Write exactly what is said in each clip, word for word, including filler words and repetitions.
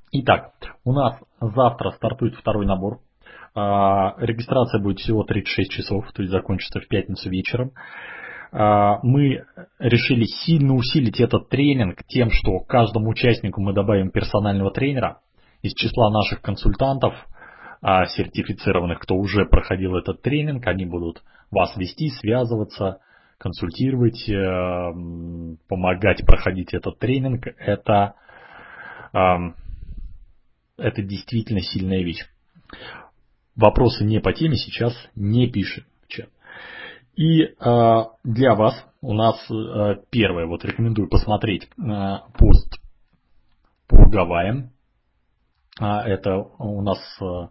Итак, у нас завтра стартует второй набор. Регистрация будет всего тридцать шесть часов, то есть закончится в пятницу вечером. Мы решили сильно усилить этот тренинг тем, что каждому участнику мы добавим персонального тренера из числа наших консультантов, сертифицированных, кто уже проходил этот тренинг. Они будут вас вести, связываться, консультировать, помогать проходить этот тренинг. Это, это действительно сильная вещь. Вопросы не по теме сейчас не пишем в чат. И э, для вас у нас э, первое, вот рекомендую посмотреть э, пост по Гавайям. А, это у нас э,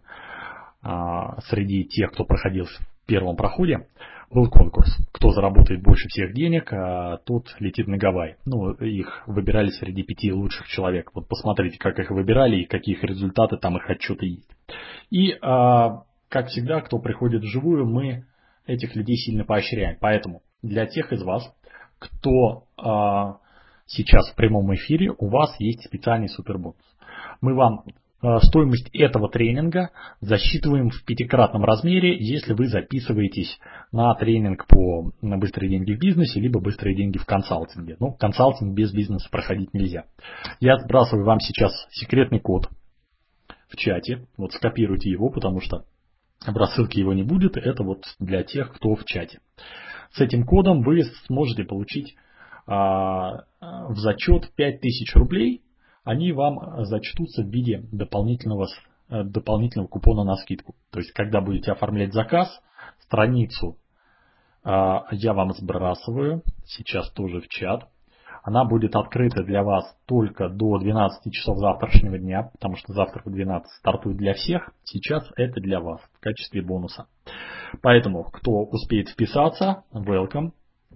э, среди тех, кто проходил в первом проходе, был конкурс. Кто заработает больше всех денег, а тот летит на Гавайи. Ну, их выбирали среди пяти лучших человек. Вот посмотрите, как их выбирали и какие результаты, там их отчеты есть. И, э, как всегда, кто приходит вживую, мы этих людей сильно поощряем. Поэтому для тех из вас, кто э, сейчас в прямом эфире, у вас есть специальный супербонус. Мы вам э, стоимость этого тренинга засчитываем в пятикратном размере, если вы записываетесь на тренинг по на быстрые деньги в бизнесе, либо быстрые деньги в консалтинге. Ну, консалтинг без бизнеса проходить нельзя. Я сбрасываю вам сейчас секретный код в чате. Вот скопируйте его, потому что в рассылке его не будет, это вот для тех, кто в чате. С этим кодом вы сможете получить а, в зачет пять тысяч рублей. Они вам зачтутся в виде дополнительного, дополнительного купона на скидку. То есть, когда будете оформлять заказ, страницу а, я вам сбрасываю, сейчас тоже в чат. Она будет открыта для вас только до двенадцати часов завтрашнего дня, потому что завтра в двенадцать стартует для всех. Сейчас это для вас в качестве бонуса. Поэтому, кто успеет вписаться, welcome.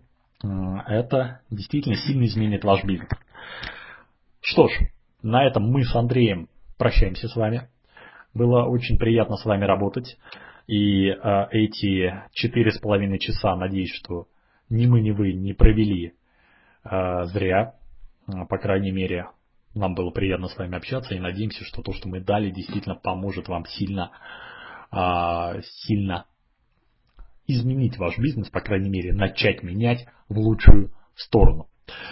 Это действительно сильно изменит ваш бизнес. Что ж, на этом мы с Андреем прощаемся с вами. Было очень приятно с вами работать. И э, эти четыре с половиной часа, надеюсь, что ни мы, ни вы не провели зря. По крайней мере, нам было приятно с вами общаться и надеемся, что то, что мы дали, действительно поможет вам сильно, сильно изменить ваш бизнес, по крайней мере, начать менять в лучшую сторону.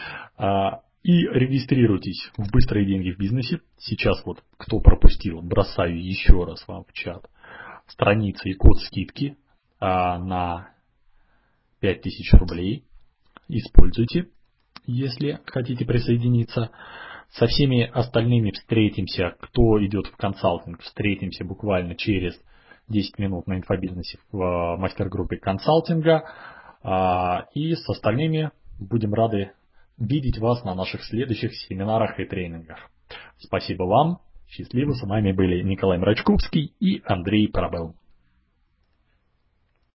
И регистрируйтесь в «Быстрые деньги в бизнесе». Сейчас вот, кто пропустил, бросаю еще раз вам в чат страницы и код скидки на пять тысяч рублей. Используйте, если хотите присоединиться. Со всеми остальными встретимся, кто идет в консалтинг, встретимся буквально через десять минут на инфобизнесе в мастер-группе консалтинга. И с остальными будем рады видеть вас на наших следующих семинарах и тренингах. Спасибо вам, счастливо, с вами были Николай Мрачковский и Андрей Парабелл.